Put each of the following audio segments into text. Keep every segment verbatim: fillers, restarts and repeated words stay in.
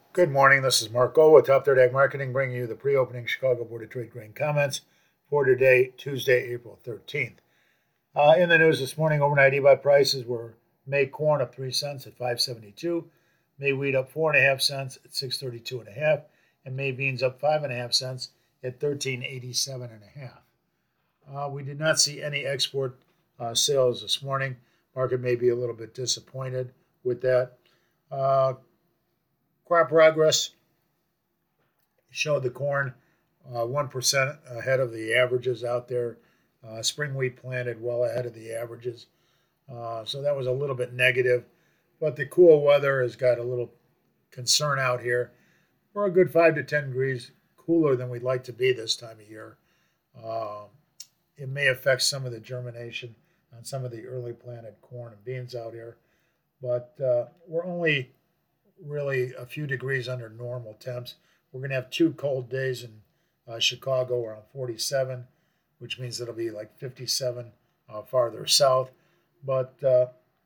Good morning. This is Mark Gold with Top Third Ag Marketing, bringing you the pre-opening Chicago Board of Trade grain comments for today, Tuesday, April thirteenth. Uh, in the news this morning, overnight E B O T prices were May corn up three cents at five seventy-two, May wheat up four and a half cents at six thirty-two and a half, and May beans up five and a half cents at thirteen eighty-seven and a half. Uh, we did not see any export uh, sales this morning. Market may be a little bit disappointed with that. Uh, Crop progress showed the corn uh, one percent ahead of the averages out there. Uh, spring wheat planted well ahead of the averages. Uh, so that was a little bit negative. But the cool weather has got a little concern out here. We're a good five to ten degrees cooler than we'd like to be this time of year. Uh, it may affect some of the germination on some of the early planted corn and beans out here. But uh, we're only really a few degrees under normal temps. We're going to have two cold days in uh, Chicago around forty-seven, which means it'll be like fifty-seven uh, farther south. But uh,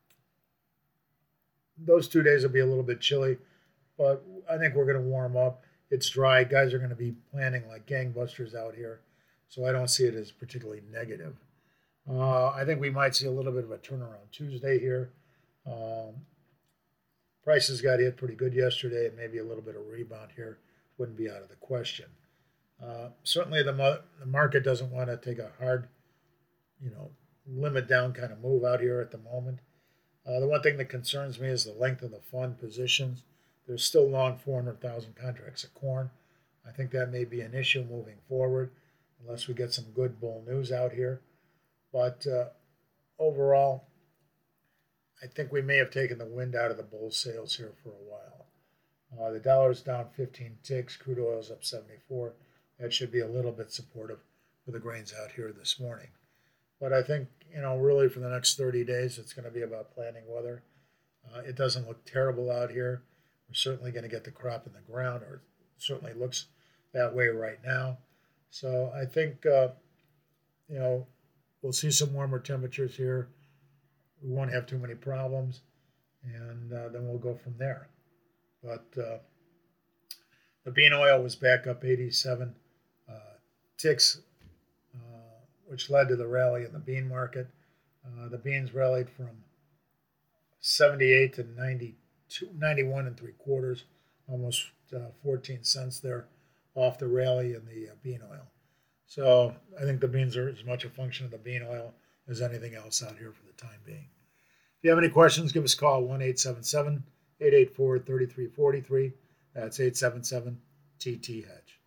those two days will be a little bit chilly, but I think we're going to warm up. It's dry. Guys are going to be planting like gangbusters out here, so I don't see it as particularly negative. Uh, I think we might see a little bit of a turnaround Tuesday here. Um, Prices got hit pretty good yesterday, and maybe a little bit of rebound here wouldn't be out of the question. Uh, certainly, the, mo- the market doesn't want to take a hard, you know, limit down kind of move out here at the moment. Uh, the one thing that concerns me is the length of the fund positions. There's still long four hundred thousand contracts of corn. I think that may be an issue moving forward, unless we get some good bull news out here. But uh, overall, I think we may have taken the wind out of the bull sails here for a while. Uh, the dollar's down fifteen ticks. Crude oil's up seventy-four. That should be a little bit supportive for the grains out here this morning. But I think, you know, really for the next thirty days, it's going to be about planning weather. Uh, it doesn't look terrible out here. We're certainly going to get the crop in the ground, or it certainly looks that way right now. So I think, uh, you know, we'll see some warmer temperatures here. We won't have too many problems, and uh, then we'll go from there. But uh, the bean oil was back up eighty-seven uh, ticks, uh, which led to the rally in the bean market. Uh, the beans rallied from seventy-eight to ninety-two, ninety-one and three quarters, almost uh, fourteen cents there off the rally in the uh, bean oil. So I think the beans are as much a function of the bean oil as anything else out here for the time being. If you have any questions, give us a call, one eight seven seven, eight eight four, three three four three. That's eight seven seven T T Hedge.